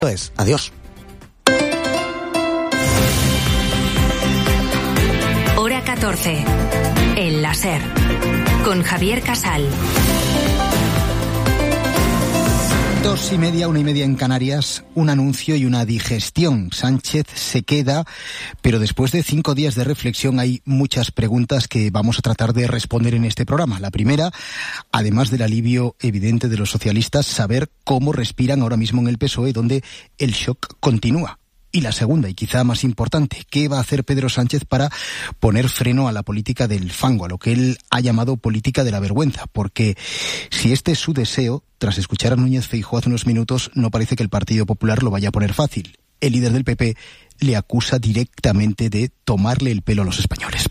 Adiós. Hora 14. El láser. Con Javier Casal. 2:30, 1:30 en Canarias, un anuncio y una digestión. Sánchez se queda, pero después de 5 días de reflexión hay muchas preguntas que vamos a tratar de responder en este programa. La primera, además del alivio evidente de los socialistas, saber cómo respiran ahora mismo en el PSOE, donde el shock continúa. Y la segunda, y quizá más importante, ¿qué va a hacer Pedro Sánchez para poner freno a la política del fango, a lo que él ha llamado política de la vergüenza? Porque si este es su deseo, tras escuchar a Núñez Feijóo hace unos minutos, no parece que el Partido Popular lo vaya a poner fácil. El líder del PP le acusa directamente de tomarle el pelo a los españoles.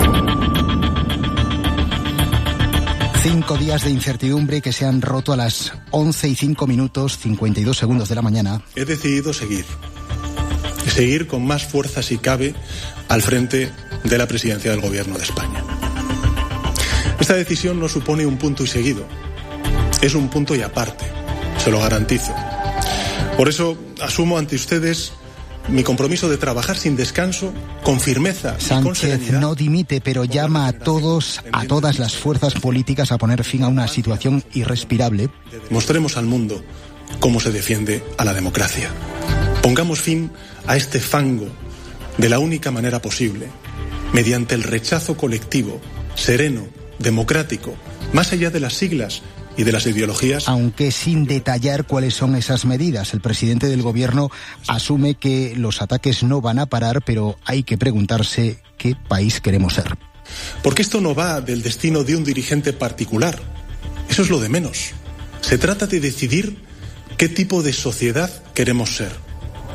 5 días de incertidumbre que se han roto a las 11:05, 52 segundos de la mañana. He decidido seguir con más fuerza si cabe al frente de la presidencia del Gobierno de España. Esta decisión no supone un punto y seguido, es un punto y aparte, se lo garantizo. Por eso asumo ante ustedes mi compromiso de trabajar sin descanso, con firmeza y con serenidad. Sánchez no dimite, pero llama a todas las fuerzas políticas a poner fin a una situación irrespirable. Mostremos al mundo cómo se defiende a la democracia. Pongamos fin a este fango de la única manera posible, mediante el rechazo colectivo, sereno, democrático, más allá de las siglas y de las ideologías. Aunque sin detallar cuáles son esas medidas, el presidente del Gobierno asume que los ataques no van a parar, pero hay que preguntarse qué país queremos ser. Porque esto no va del destino de un dirigente particular, eso es lo de menos. Se trata de decidir qué tipo de sociedad queremos ser.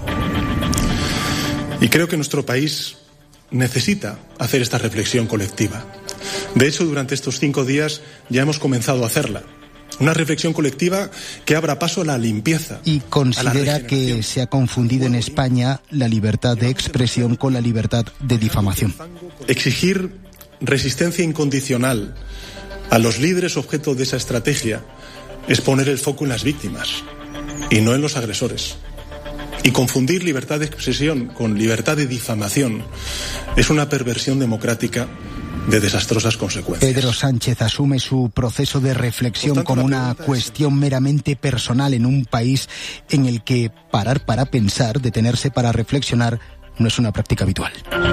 Y creo que nuestro país necesita hacer esta reflexión colectiva. De hecho, durante estos 5 días ya hemos comenzado a hacerla. Una reflexión colectiva que abra paso a la limpieza. Y considera que se ha confundido en España la libertad de expresión con la libertad de difamación. Exigir resistencia incondicional a los líderes objeto de esa estrategia es poner el foco en las víctimas y no en los agresores. Y confundir libertad de expresión con libertad de difamación es una perversión democrática de desastrosas consecuencias. Pedro Sánchez asume su proceso de reflexión como una cuestión meramente personal en un país en el que parar para pensar, detenerse para reflexionar, no es una práctica habitual.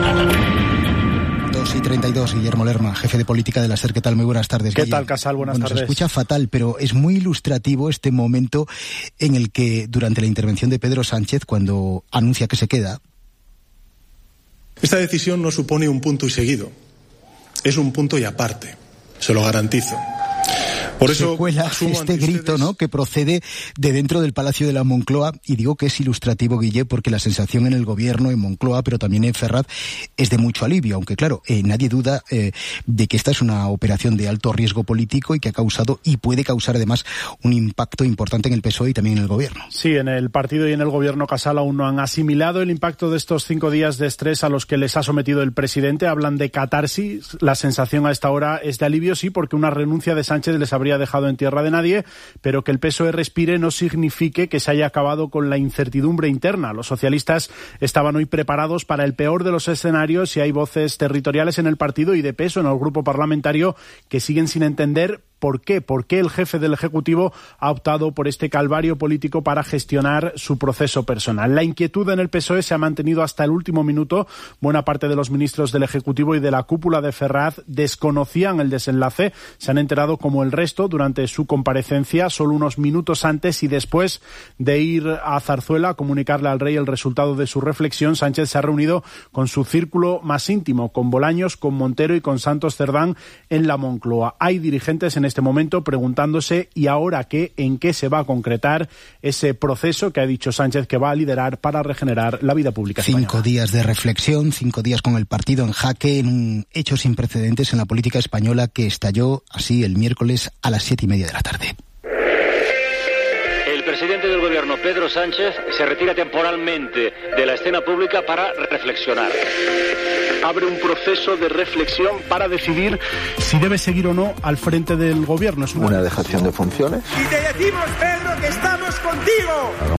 2:32, Guillermo Lerma, jefe de política de la SER. ¿Qué tal? Muy buenas tardes. ¿Qué tal, Casal? Buenas tardes. Se escucha fatal, pero es muy ilustrativo este momento en el que, durante la intervención de Pedro Sánchez, cuando anuncia que se queda... Esta decisión no supone un punto y seguido, es un punto y aparte, se lo garantizo. Por eso se cuela este grito, ¿no?, que procede de dentro del Palacio de la Moncloa, y digo que es ilustrativo, Guille, porque la sensación en el Gobierno, en Moncloa, pero también en Ferraz, es de mucho alivio, aunque claro, nadie duda de que esta es una operación de alto riesgo político y que ha causado y puede causar además un impacto importante en el PSOE y también en el Gobierno. Sí, en el partido y en el Gobierno, Casal, aún no han asimilado el impacto de estos 5 días de estrés a los que les ha sometido el presidente. Hablan de catarsis. La sensación a esta hora es de alivio, sí, porque una renuncia de Sánchez les habría dejado en tierra de nadie, pero que el PSOE respire no signifique que se haya acabado con la incertidumbre interna. Los socialistas estaban hoy preparados para el peor de los escenarios y hay voces territoriales en el partido y de peso en el grupo parlamentario que siguen sin entender ¿por qué? ¿Por qué el jefe del Ejecutivo ha optado por este calvario político para gestionar su proceso personal? La inquietud en el PSOE se ha mantenido hasta el último minuto. Buena parte de los ministros del Ejecutivo y de la cúpula de Ferraz desconocían el desenlace. Se han enterado como el resto durante su comparecencia, solo unos minutos antes y después de ir a Zarzuela a comunicarle al rey el resultado de su reflexión. Sánchez se ha reunido con su círculo más íntimo, con Bolaños, con Montero y con Santos Cerdán en la Moncloa. Hay dirigentes en este momento preguntándose ¿y ahora qué? ¿En qué se va a concretar ese proceso que ha dicho Sánchez que va a liderar para regenerar la vida pública española? 5 días de reflexión, 5 días con el partido en jaque, en un hecho sin precedentes en la política española que estalló así el miércoles a las 7:30 de la tarde. El presidente del Gobierno, Pedro Sánchez, se retira temporalmente de la escena pública para reflexionar. Abre un proceso de reflexión para decidir si debe seguir o no al frente del Gobierno. Es una dejación de funciones. Y te decimos, Pedro, que estamos contigo.